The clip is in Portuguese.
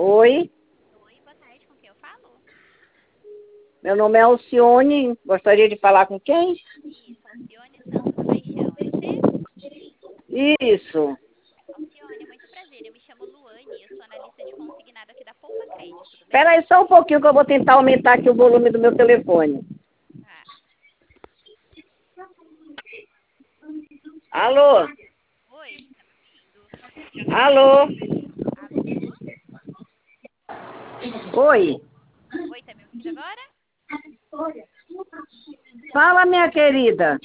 Oi, Oi, boa tarde, com quem eu falo? meu nome é Alcione. Gostaria de falar com quem? Isso, Alcione Santos Paixão, é você? Isso. Alcione, muito prazer, eu me chamo Luane, eu sou analista de consignado aqui da Poupa Crédito, tudo bem? Espera aí só um pouquinho que eu vou tentar aumentar aqui o volume do meu telefone. Ah, Alô? oi, tá me ouvindo? Alô? Alô? Oi? Oi, tá me ouvindo agora? Fala, minha querida.